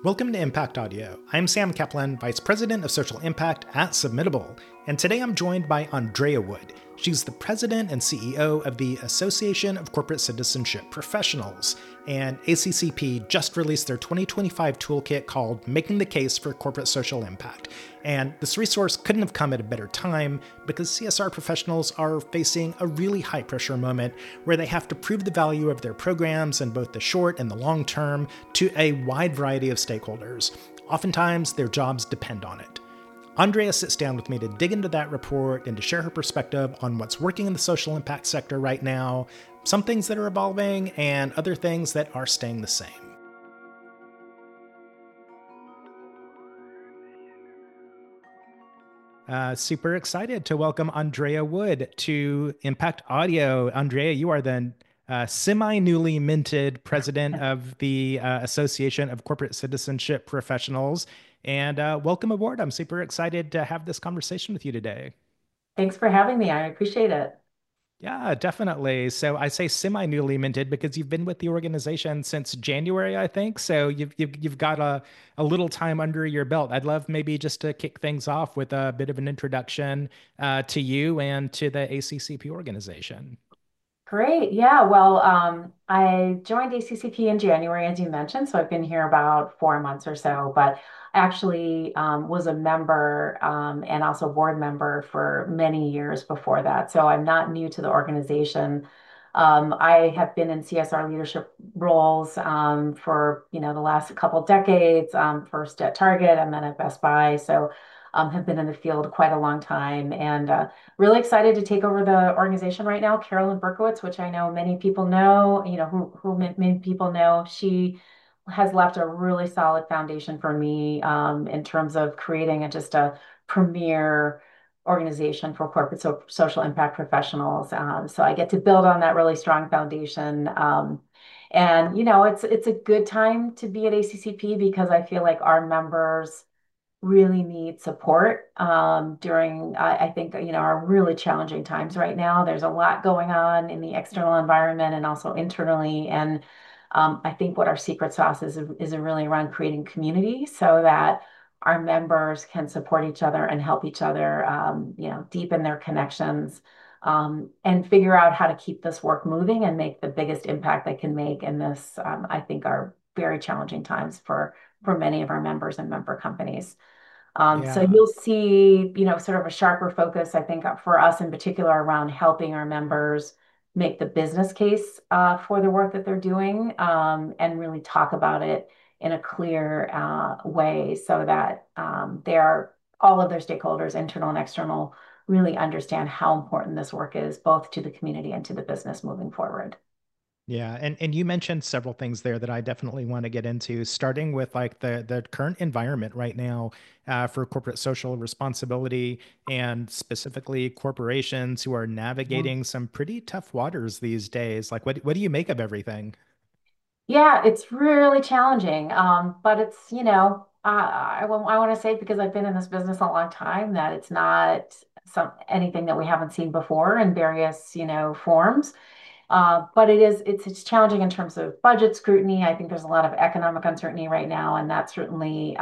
Welcome to Impact Audio. I'm Sam Kaplan, Vice President of Social Impact at Submittable, and today I'm joined by Andrea Wood. She's the President and CEO of the Association of Corporate Citizenship Professionals, and ACCP just released their 2025 toolkit called Making the Case for Corporate Social Impact. And this resource couldn't have come at a better time because CSR professionals are facing a really high pressure moment where they have to prove the value of their programs in both the short and the long term to a wide variety of stakeholders. Oftentimes, their jobs depend on it. Andrea sits down with me to dig into that report and to share her perspective on what's working in the social impact sector right now, some things that are evolving, and other things that are staying the same. Super excited to welcome Andrea Wood to Impact Audio. Andrea, you are the semi-newly minted president of the Association of Corporate Citizenship Professionals. And welcome aboard. I'm super excited to have this conversation with you today. Thanks for having me. I appreciate it. Yeah, definitely. So I say semi-newly minted because you've been with the organization since January, I think. So you've got a little time under your belt. I'd love maybe just to kick things off with a bit of an introduction to you and to the ACCP organization. Great. Yeah. Well, I joined ACCP in January, as you mentioned. So I've been here about 4 months or so, but I actually was a member and also board member for many years before that. So I'm not new to the organization. I have been in CSR leadership roles for, the last couple decades, first at Target and then at Best Buy. So have been in the field quite a long time and really excited to take over the organization right now. Carolyn Berkowitz, which I know many people know, who many people know, she has left a really solid foundation for me in terms of creating just a premier organization for corporate social impact professionals. So I get to build on that really strong foundation. And it's a good time to be at ACCP because I feel like our members really need support during, I think, our really challenging times right now. There's a lot going on in the external environment and also internally. And I think what our secret sauce is really around creating community so that our members can support each other and help each other, deepen their connections and figure out how to keep this work moving and make the biggest impact they can make in this, I think, are very challenging times for many of our members and member companies. So Yeah. you'll see, sort of a sharper focus, I think, for us in particular around helping our members make the business case for the work that they're doing and really talk about it in a clear way so that all of their stakeholders, internal and external, really understand how important this work is, both to the community and to the business moving forward. Yeah, and you mentioned several things there that I definitely want to get into, starting with like the current environment right now for corporate social responsibility and specifically corporations who are navigating some pretty tough waters these days. Like, what do you make of everything? Yeah, it's really challenging. But it's, I want to say because I've been in this business a long time that it's not anything that we haven't seen before in various, forms. But it's challenging in terms of budget scrutiny. I think there's a lot of economic uncertainty right now, and that certainly,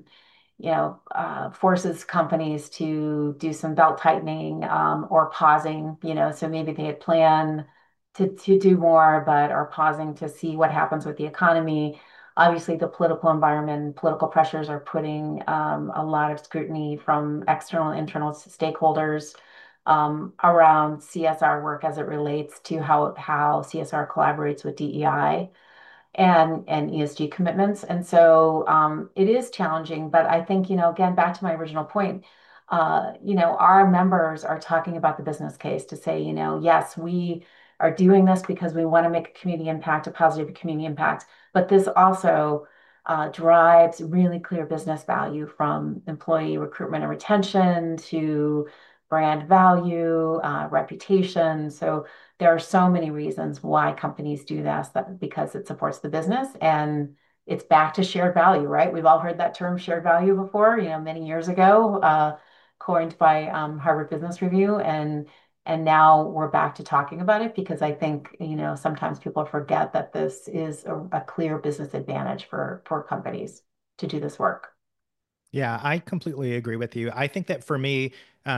forces companies to do some belt tightening or pausing, so maybe they had planned to do more, but are pausing to see what happens with the economy. Obviously, the political environment, political pressures are putting a lot of scrutiny from external and internal stakeholders around CSR work as it relates to how CSR collaborates with DEI and ESG commitments. And so it is challenging, but I think, again, back to my original point, our members are talking about the business case to say, yes, we are doing this because we want to make a community impact, a positive community impact, but this also drives really clear business value from employee recruitment and retention to brand value, reputation. So there are so many reasons why companies do this, that because it supports the business and it's back to shared value, right? We've all heard that term shared value before, many years ago, coined by Harvard Business Review. And now we're back to talking about it because I think, sometimes people forget that this is a clear business advantage for companies to do this work. Yeah, I completely agree with you. I think that for me,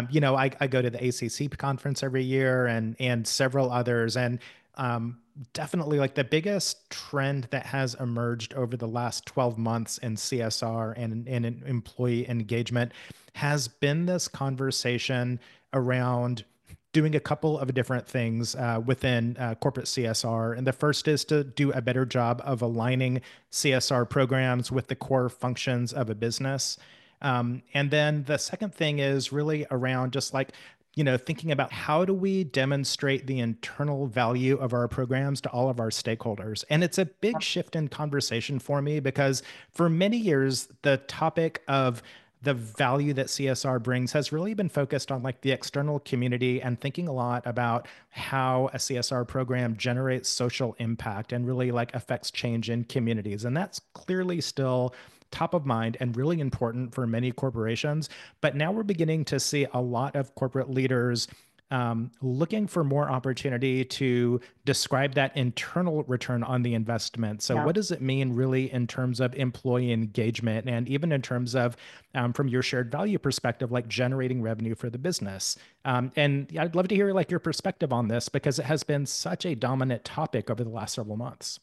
I go to the ACC conference every year and several others, and definitely like the biggest trend that has emerged over the last 12 months in CSR and in employee engagement has been this conversation around doing a couple of different things within corporate CSR. And the first is to do a better job of aligning CSR programs with the core functions of a business. And then the second thing is really around just like, thinking about how do we demonstrate the internal value of our programs to all of our stakeholders. And it's a big shift in conversation for me because for many years, the topic of the value that CSR brings has really been focused on like the external community and thinking a lot about how a CSR program generates social impact and really like affects change in communities. And that's clearly still top of mind and really important for many corporations. But now we're beginning to see a lot of corporate leaders looking for more opportunity to describe that internal return on the investment. So, Yeah. what does it mean really in terms of employee engagement and even in terms of, from your shared value perspective, like generating revenue for the business? And I'd love to hear like your perspective on this because it has been such a dominant topic over the last several months.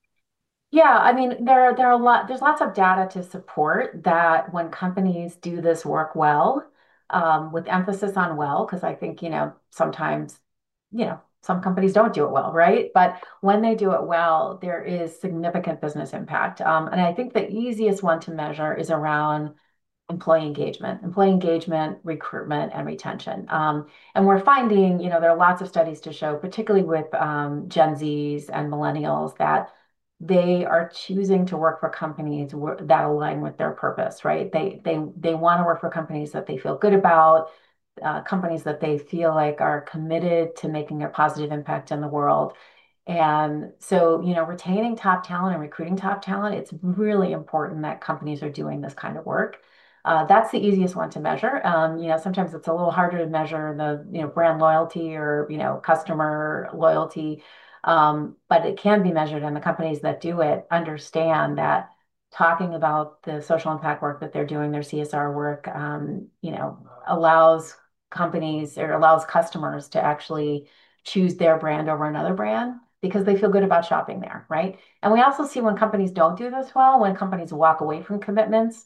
Yeah, I mean, there are a lot, there's lots of data to support that when companies do this work well, with emphasis on well, because I think, sometimes, some companies don't do it well, right? But when they do it well, there is significant business impact. And I think the easiest one to measure is around employee engagement, recruitment, and retention. And we're finding, there are lots of studies to show, particularly with Gen Zs and millennials, that they are choosing to work for companies that align with their purpose, right? They want to work for companies that they feel good about, companies that they feel like are committed to making a positive impact in the world. And so, retaining top talent and recruiting top talent, it's really important that companies are doing this kind of work. That's the easiest one to measure. Sometimes it's a little harder to measure the, brand loyalty or, customer loyalty. But it can be measured, and the companies that do it understand that talking about the social impact work that they're doing, their CSR work, allows companies or allows customers to actually choose their brand over another brand because they feel good about shopping there, right? And we also see when companies don't do this well, when companies walk away from commitments,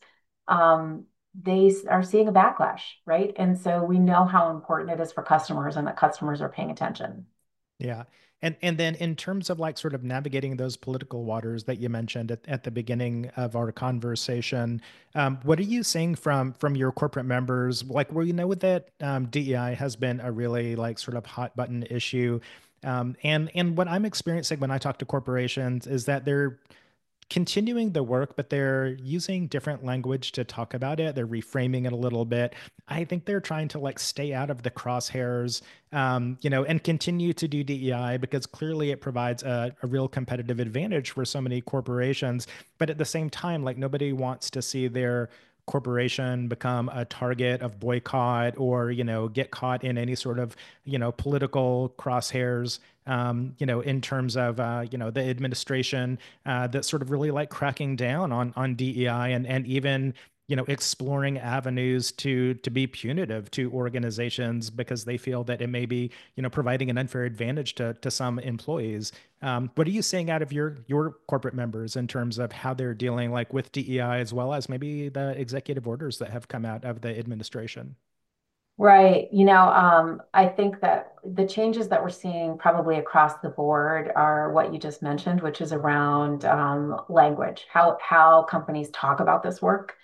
they are seeing a backlash, right? And so we know how important it is for customers and that customers are paying attention. Yeah. And then in terms of like sort of navigating those political waters that you mentioned at the beginning of our conversation, what are you seeing from your corporate members? Like, where you know that DEI has been a really like sort of hot button issue, and what I'm experiencing when I talk to corporations is that they're continuing the work, but they're using different language to talk about it. They're reframing it a little bit. I think they're trying to like stay out of the crosshairs, and continue to do DEI because clearly it provides a real competitive advantage for so many corporations. But at the same time, like nobody wants to see their corporation become a target of boycott or get caught in any sort of political crosshairs in terms of the administration that's sort of really like cracking down on DEI and even exploring avenues to be punitive to organizations because they feel that it may be providing an unfair advantage to some employees. What are you seeing out of your corporate members in terms of how they're dealing like with DEI as well as maybe the executive orders that have come out of the administration? Right. I think that the changes that we're seeing probably across the board are what you just mentioned, which is around language, how companies talk about this work.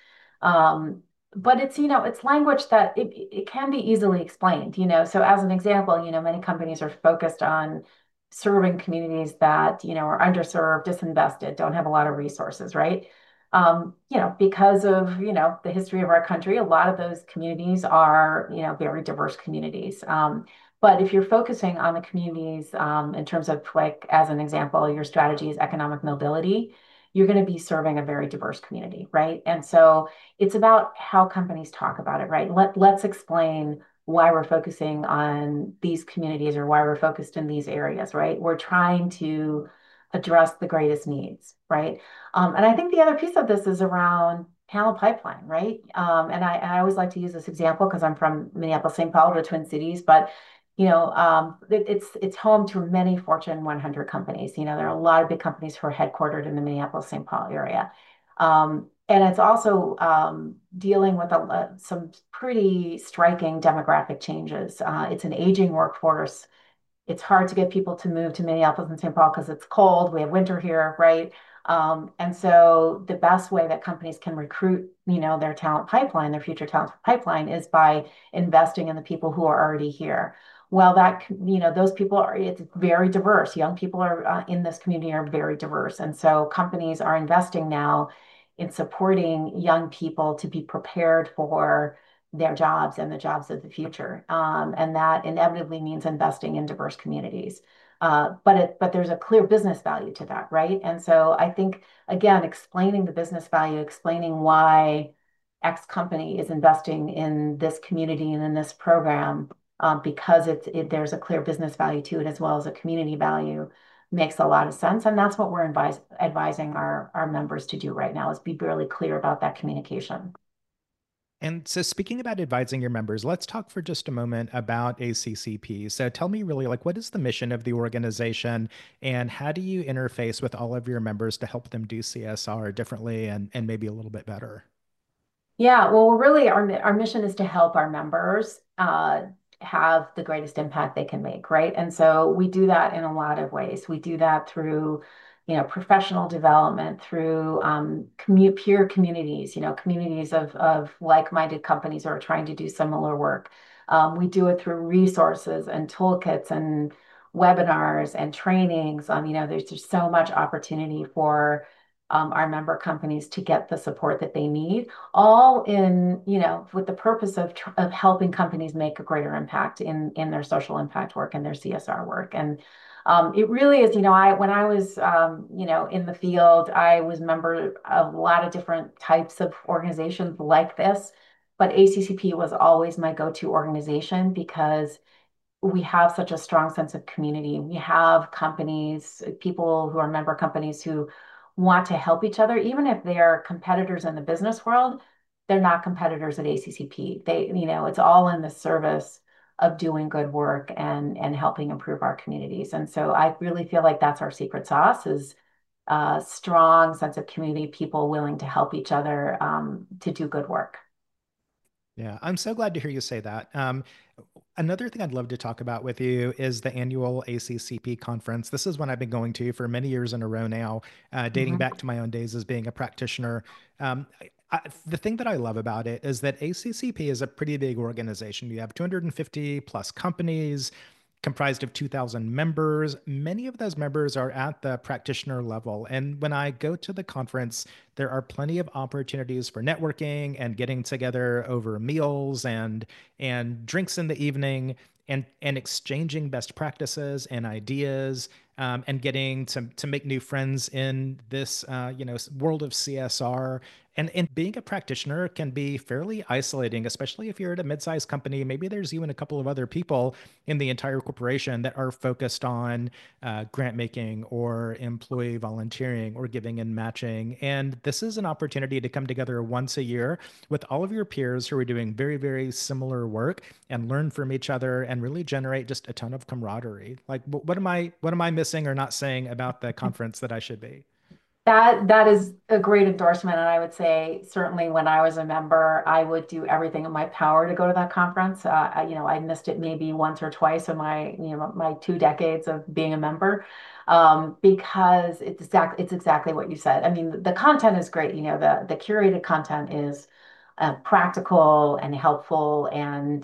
But it's language that it can be easily explained. So as an example, many companies are focused on serving communities that, are underserved, disinvested, don't have a lot of resources, right? Because of, the history of our country, a lot of those communities are, very diverse communities. But if you're focusing on the communities, in terms of like, as an example, your strategy is economic mobility, you're going to be serving a very diverse community, right? And so it's about how companies talk about it, right? Let's explain why we're focusing on these communities or why we're focused in these areas, right? We're trying to address the greatest needs, right? And I think the other piece of this is around talent pipeline, right? And I always like to use this example because I'm from Minneapolis, St. Paul, the Twin Cities, but it's home to many Fortune 100 companies. There are a lot of big companies who are headquartered in the Minneapolis, St. Paul area. And it's also dealing with some pretty striking demographic changes. It's an aging workforce. It's hard to get people to move to Minneapolis and St. Paul because it's cold. We have winter here, right? And so the best way that companies can recruit, their talent pipeline, their future talent pipeline, is by investing in the people who are already here. Well, those people it's very diverse. Young people are in this community are very diverse. And so companies are investing now in supporting young people to be prepared for their jobs and the jobs of the future. And that inevitably means investing in diverse communities. But there's a clear business value to that, right? And so I think, again, explaining the business value, explaining why X company is investing in this community and in this program, because there's a clear business value to it as well as a community value, makes a lot of sense. And that's what we're advising our members to do right now, is be really clear about that communication. And so, speaking about advising your members, let's talk for just a moment about ACCP. So, tell me really, like, what is the mission of the organization, and how do you interface with all of your members to help them do CSR differently and maybe a little bit better? Yeah, well, really, our mission is to help our members have the greatest impact they can make, right? And so we do that in a lot of ways. We do that through, professional development, through peer communities, communities of like-minded companies who are trying to do similar work. We do it through resources and toolkits and webinars and trainings. There's just so much opportunity for our member companies to get the support that they need, all with the purpose of helping companies make a greater impact in their social impact work and their CSR work. And it really is, when I was, in the field, I was a member of a lot of different types of organizations like this, but ACCP was always my go-to organization because we have such a strong sense of community. We have companies, people who are member companies who want to help each other, even if they are competitors in the business world, they're not competitors at ACCP. It's all in the service of doing good work and helping improve our communities. And so I really feel like that's our secret sauce, is a strong sense of community, people willing to help each other to do good work. Yeah, I'm so glad to hear you say that. Another thing I'd love to talk about with you is the annual ACCP conference. This is one I've been going to for many years in a row now, dating Mhm. back to my own days as being a practitioner. The thing that I love about it is that ACCP is a pretty big organization. You have 250 plus companies comprised of 2,000 members. Many of those members are at the practitioner level. And when I go to the conference, there are plenty of opportunities for networking and getting together over meals and drinks in the evening and exchanging best practices and ideas, and getting to make new friends in this world of CSR. And being a practitioner can be fairly isolating, especially if you're at a mid-sized company. Maybe there's you and a couple of other people in the entire corporation that are focused on grant making or employee volunteering or giving and matching. And this is an opportunity to come together once a year with all of your peers who are doing very, very similar work and learn from each other and really generate just a ton of camaraderie. Like, what am I missing or not saying about the conference that I should be? That is a great endorsement, and I would say certainly when I was a member, I would do everything in my power to go to that conference. I missed it maybe once or twice in my 2 decades of being a member, because it's exactly what you said. I mean, the content is great. The curated content is practical and helpful, and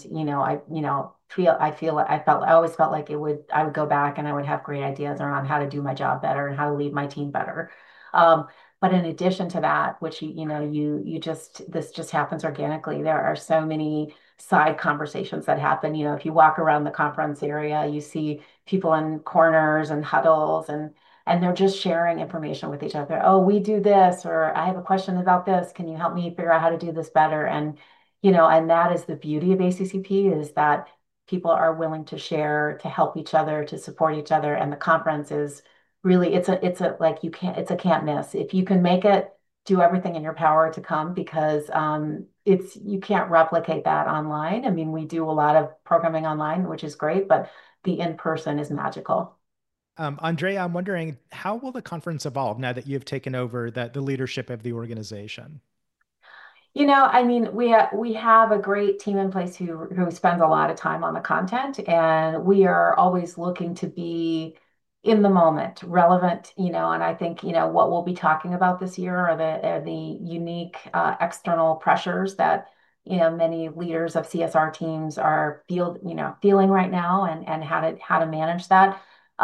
I always felt like I would go back and I would have great ideas around how to do my job better and how to lead my team better. Um, but in addition to that, which this just happens organically, there are so many side conversations that happen. If you walk around the conference area, you see people in corners and huddles, and they're just sharing information with each other. Oh, we do this, or I have a question about this. Can you help me figure out how to do this better? And that is the beauty of ACCP, is that people are willing to share, to help each other, to support each other. And the conference is really, it's a like you can't it's a can't miss. If you can make it, do everything in your power to come because it's you can't replicate that online. I mean, we do a lot of programming online, which is great, but the in person is magical. Andrea, I'm wondering how will the conference evolve now that you've taken over the leadership of the organization? I mean, we have a great team in place who spends a lot of time on the content, and we are always looking to be in the moment, relevant, and I think, what we'll be talking about this year are the unique external pressures that, many leaders of CSR teams are feeling right now and how to manage that.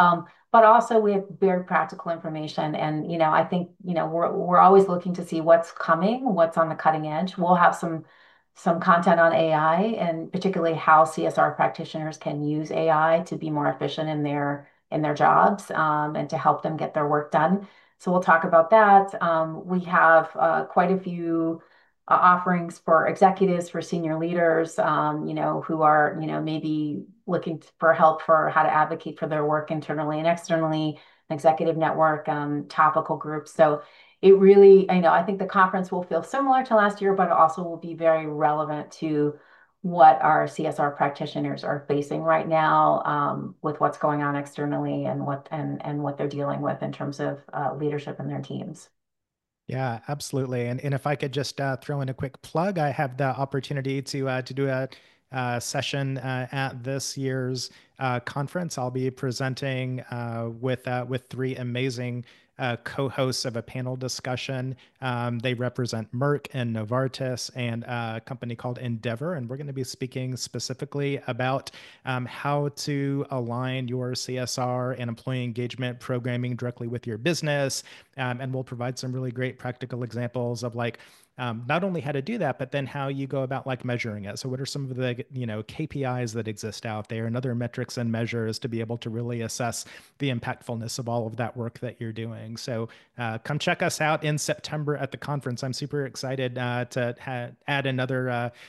But also we have very practical information. And, I think, we're always looking to see what's coming, what's on the cutting edge. We'll have some content on AI and particularly how CSR practitioners can use AI to be more efficient in their jobs and to help them get their work done. So we'll talk about that. We have quite a few offerings for executives, for senior leaders, who are, maybe looking for help for how to advocate for their work internally and externally, an executive network, topical groups. So it really, I think the conference will feel similar to last year, but it also will be very relevant to what our CSR practitioners are facing right now, with what's going on externally and what they're dealing with in terms of leadership in their teams. Yeah, absolutely. And if I could just throw in a quick plug, I have the opportunity to do a session at this year's conference. I'll be presenting with three amazing co-hosts of a panel discussion. They represent Merck and Novartis and a company called Endeavor, and we're going to be speaking specifically about how to align your CSR and employee engagement programming directly with your business. And we'll provide some really great practical examples of like not only how to do that, but then how you go about like measuring it. So what are some of the, KPIs that exist out there and other metrics and measures to be able to really assess the impactfulness of all of that work that you're doing. So come check us out in September at the conference. I'm super excited to add another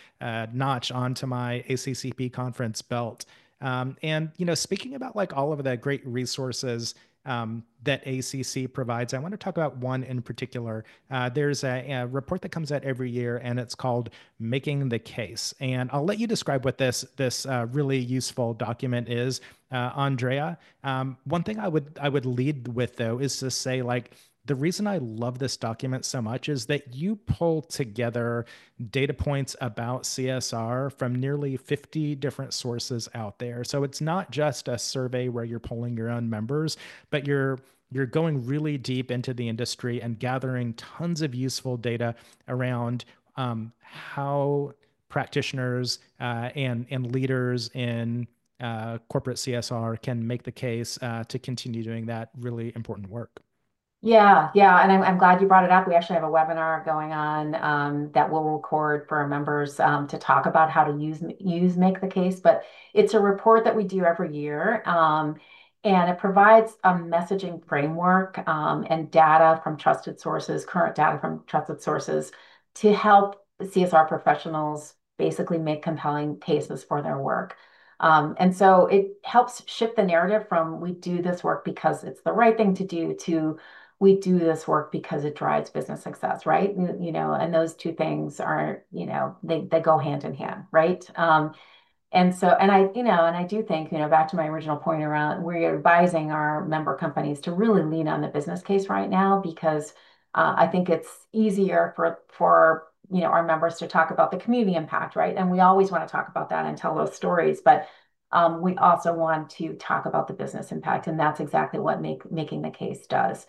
notch onto my ACCP conference belt. And speaking about like all of the great resources that ACC provides, I want to talk about one in particular. There's a report that comes out every year, and it's called "Making the Case." And I'll let you describe what this really useful document is, Andrea. One thing I would lead with though is to say like the reason I love this document so much is that you pull together data points about CSR from nearly 50 different sources out there. So it's not just a survey where you're polling your own members, but you're going really deep into the industry and gathering tons of useful data around how practitioners and leaders in corporate CSR can make the case to continue doing that really important work. Yeah, yeah, and I'm glad you brought it up. We actually have a webinar going on that we'll record for our members to talk about how to use Make the Case. But it's a report that we do every year, and it provides a messaging framework and data from trusted sources, current data from trusted sources, to help CSR professionals basically make compelling cases for their work. And so it helps shift the narrative from we do this work because it's the right thing to do to we do this work because it drives business success, right? And those two things are, they go hand in hand, right? And I do think, back to my original point around, we're advising our member companies to really lean on the business case right now because I think it's easier for our members to talk about the community impact, right? And we always want to talk about that and tell those stories, but we also want to talk about the business impact, and that's exactly what making the case does.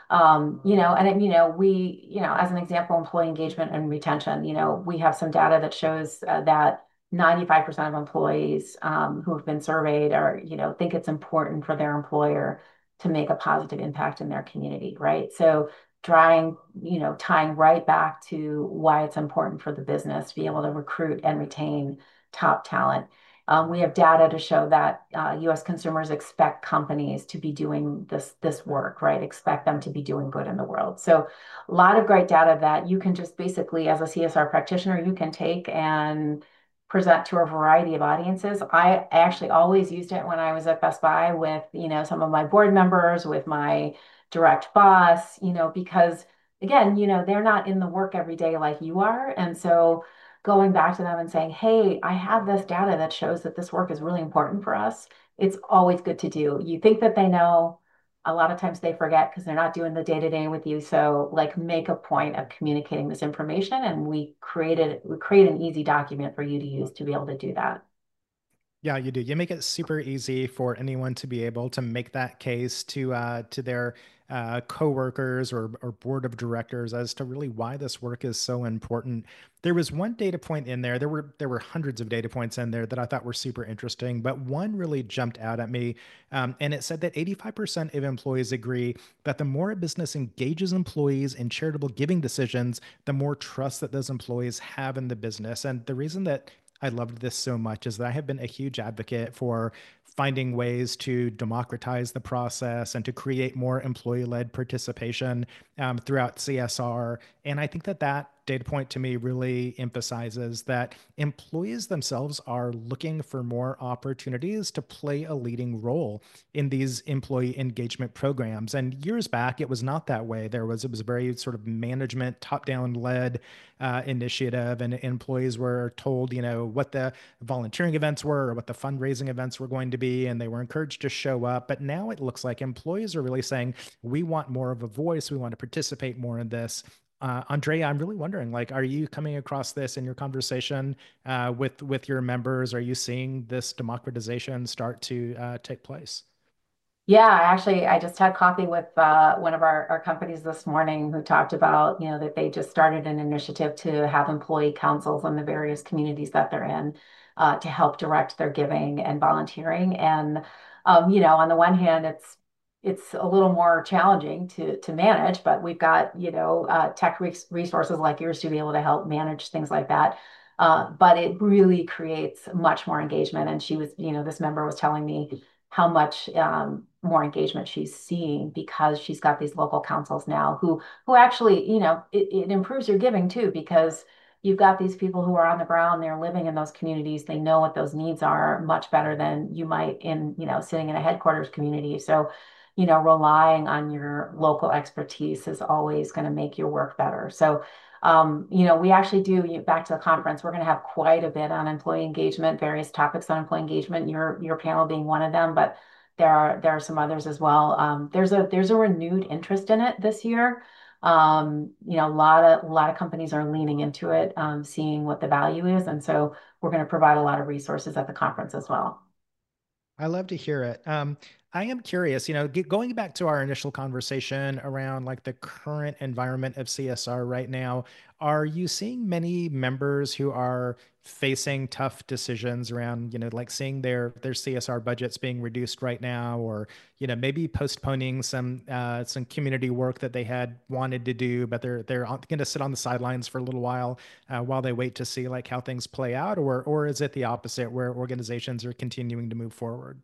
As an example, employee engagement and retention, we have some data that shows that 95% of employees who have been surveyed think it's important for their employer to make a positive impact in their community, right? So tying right back to why it's important for the business to be able to recruit and retain top talent. We have data to show that U.S. consumers expect companies to be doing this work, right? Expect them to be doing good in the world. So a lot of great data that you can just basically, as a CSR practitioner, you can take and present to a variety of audiences. I actually always used it when I was at Best Buy with, some of my board members, with my direct boss, because again, they're not in the work every day like you are. And so going back to them and saying, hey, I have this data that shows that this work is really important for us. It's always good to do. You think that they know, a lot of times they forget because they're not doing the day to day with you. So like make a point of communicating this information, and we create an easy document for you to use to be able to do that. Yeah, you do. You make it super easy for anyone to be able to make that case to their coworkers or board of directors as to really why this work is so important. There was one data point in there. There were hundreds of data points in there that I thought were super interesting, but one really jumped out at me, and it said that 85% of employees agree that the more a business engages employees in charitable giving decisions, the more trust that those employees have in the business. And the reason that I loved this so much is that I have been a huge advocate for finding ways to democratize the process and to create more employee led participation throughout CSR. And I think that that data point to me really emphasizes that employees themselves are looking for more opportunities to play a leading role in these employee engagement programs. And years back, it was not that way. It was a very sort of management, top down led initiative, and employees were told, what the volunteering events were or what the fundraising events were going to be, and they were encouraged to show up. But now it looks like employees are really saying, we want more of a voice, we want to participate more in this. Andrea, I'm really wondering, like, are you coming across this in your conversation with your members? Are you seeing this democratization start to take place? Yeah, actually, I just had coffee with one of our companies this morning who talked about, that they just started an initiative to have employee councils in the various communities that they're in to help direct their giving and volunteering. And, on the one hand, it's a little more challenging to manage, but we've got, tech resources like yours to be able to help manage things like that. But it really creates much more engagement. And this member was telling me how much more engagement she's seeing because she's got these local councils now who actually, it improves your giving too, because you've got these people who are on the ground, they're living in those communities, they know what those needs are much better than you might in, sitting in a headquarters community. So, relying on your local expertise is always going to make your work better. So we actually back to the conference, we're going to have quite a bit on employee engagement, various topics on employee engagement, your panel being one of them, but there are some others as well. There's a renewed interest in it this year. A lot of companies are leaning into it, seeing what the value is, and so we're going to provide a lot of resources at the conference as well. I love to hear it. I am curious, going back to our initial conversation around like the current environment of CSR right now, are you seeing many members who are facing tough decisions around, like seeing their CSR budgets being reduced right now, or, maybe postponing some community work that they had wanted to do, but they're going to sit on the sidelines for a little while they wait to see like how things play out, or is it the opposite where organizations are continuing to move forward?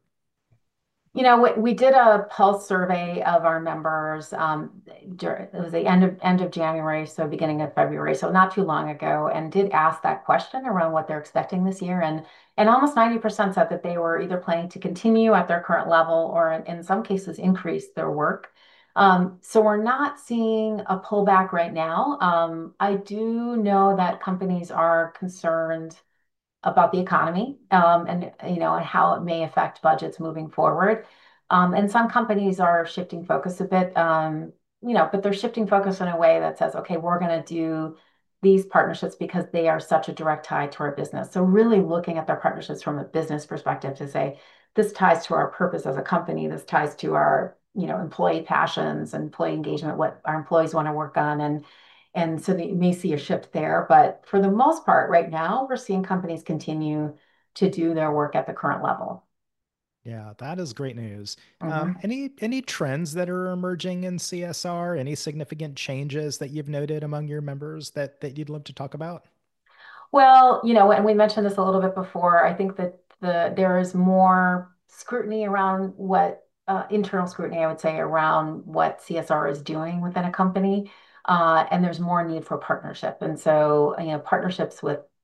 We did a pulse survey of our members. It was the end of January, so beginning of February, so not too long ago, and did ask that question around what they're expecting this year, and almost 90% said that they were either planning to continue at their current level or in some cases increase their work. So we're not seeing a pullback right now. I do know that companies are concerned about the economy, and how it may affect budgets moving forward. And some companies are shifting focus a bit, but they're shifting focus in a way that says, okay, we're going to do these partnerships because they are such a direct tie to our business. So really looking at their partnerships from a business perspective to say, this ties to our purpose as a company, this ties to our, employee passions, employee engagement, what our employees want to work on, and so you may see a shift there. But for the most part, right now, we're seeing companies continue to do their work at the current level. Yeah, that is great news. Mhm. Any trends that are emerging in CSR? Any significant changes that you've noted among your members that you'd love to talk about? Well, and we mentioned this a little bit before, I think that there is more scrutiny around what internal scrutiny, I would say, around what CSR is doing within a company. And there's more need for partnership. And so, partnerships with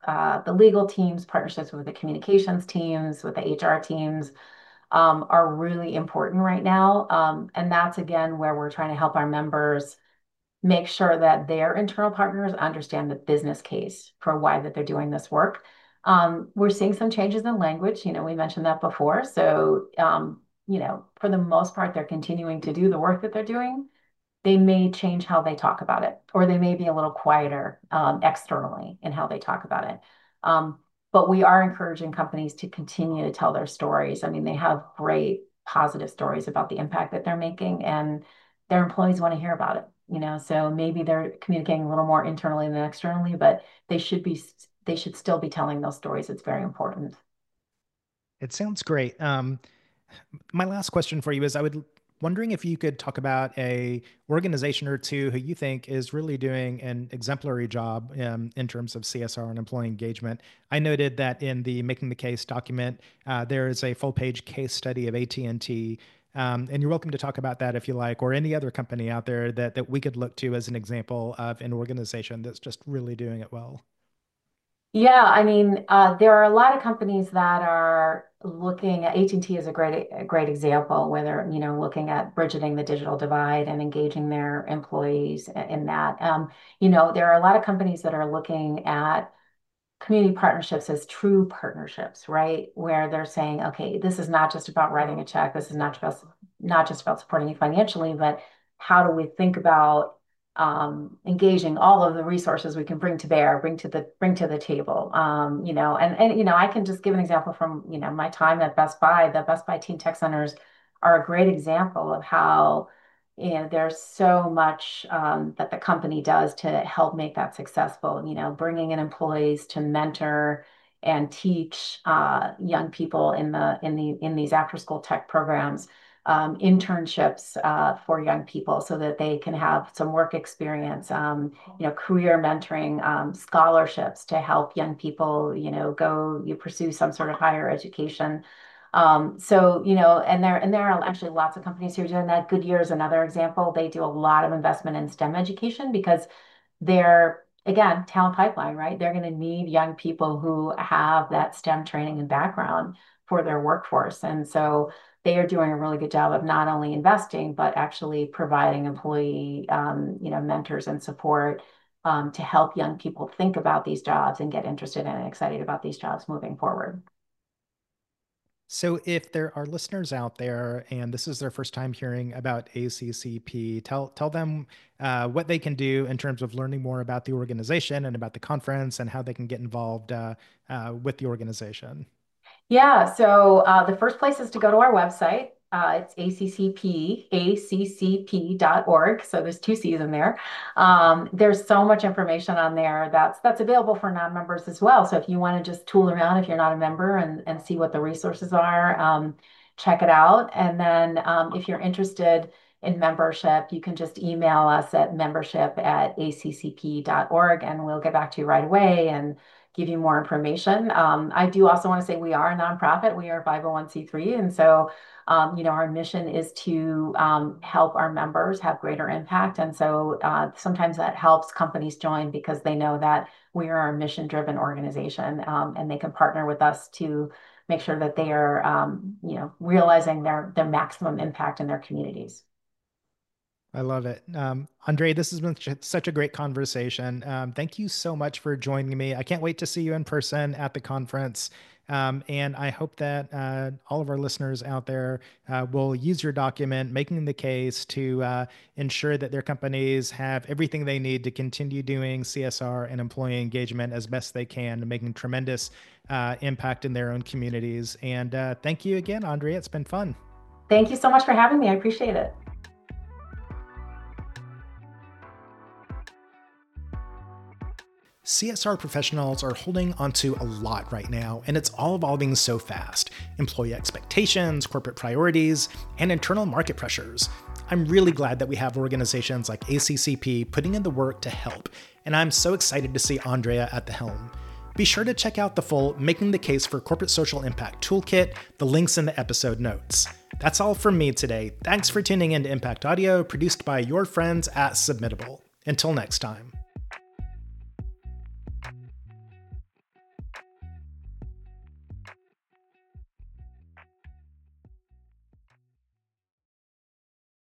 the legal teams, partnerships with the communications teams, with the HR teams, are really important right now. And that's again where we're trying to help our members make sure that their internal partners understand the business case for why that they're doing this work. We're seeing some changes in language. We mentioned that before. So, for the most part, they're continuing to do the work that they're doing. They may change how they talk about it, or they may be a little quieter externally in how they talk about it. Um, but we are encouraging companies to continue to tell their stories. I mean, they have great positive stories about the impact that they're making, and their employees want to hear about it. So maybe they're communicating a little more internally than externally, but they should still be telling those stories. It's very important. It sounds great. My last question for you is wondering if you could talk about a organization or two who you think is really doing an exemplary job in terms of CSR and employee engagement. I noted that in the Making the Case document, there is a full page case study of AT&T. And you're welcome to talk about that if you like, or any other company out there that we could look to as an example of an organization that's just really doing it well. Yeah, I mean, there are a lot of companies that are looking at AT&T is a great example where they're, looking at bridging the digital divide and engaging their employees in that. There are a lot of companies that are looking at community partnerships as true partnerships, right? Where they're saying, okay, this is not just about writing a check. This is not just about supporting you financially, but how do we think about engaging all of the resources we can bring to bear, bring to the table. I can just give an example from my time at Best Buy. The Best Buy Teen Tech Centers are a great example of how there's so much that the company does to help make that successful. Bringing in employees to mentor and teach young people in these after school tech programs, internships for young people so that they can have some work experience. Career mentoring, scholarships to help young people, go you pursue some sort of higher education. And there are actually lots of companies who are doing that. Goodyear is another example. They do a lot of investment in STEM education because they're, again, talent pipeline, right? They're going to need young people who have that STEM training and background for their workforce. And so they are doing a really good job of not only investing, but actually providing employee, mentors and support to help young people think about these jobs and get interested and excited about these jobs moving forward. So, if there are listeners out there and this is their first time hearing about ACCP, tell them what they can do in terms of learning more about the organization and about the conference and how they can get involved with the organization. Yeah, so the first place is to go to our website. It's accp.org. So there's two C's in there. There's so much information on there that's available for non-members as well. So if you want to just tool around if you're not a member and see what the resources are, check it out. And then if you're interested in membership, you can just email us at membership@accp.org and we'll get back to you right away and give you more information. I do also want to say we are a nonprofit. We are 501(c)(3). And so, our mission is to help our members have greater impact. And so sometimes that helps companies join because they know that we are a mission-driven organization and they can partner with us to make sure that they are, realizing their maximum impact in their communities. I love it. Andre, this has been such a great conversation. Thank you so much for joining me. I can't wait to see you in person at the conference. And I hope that all of our listeners out there will use your document, Making the Case, to ensure that their companies have everything they need to continue doing CSR and employee engagement as best they can, making tremendous impact in their own communities. And thank you again, Andre. It's been fun. Thank you so much for having me. I appreciate it. CSR professionals are holding onto a lot right now, and it's all evolving so fast. Employee expectations, corporate priorities, and internal market pressures. I'm really glad that we have organizations like ACCP putting in the work to help, and I'm so excited to see Andrea at the helm. Be sure to check out the full Making the Case for Corporate Social Impact toolkit, the links in the episode notes. That's all from me today. Thanks for tuning in to Impact Audio, produced by your friends at Submittable. Until next time.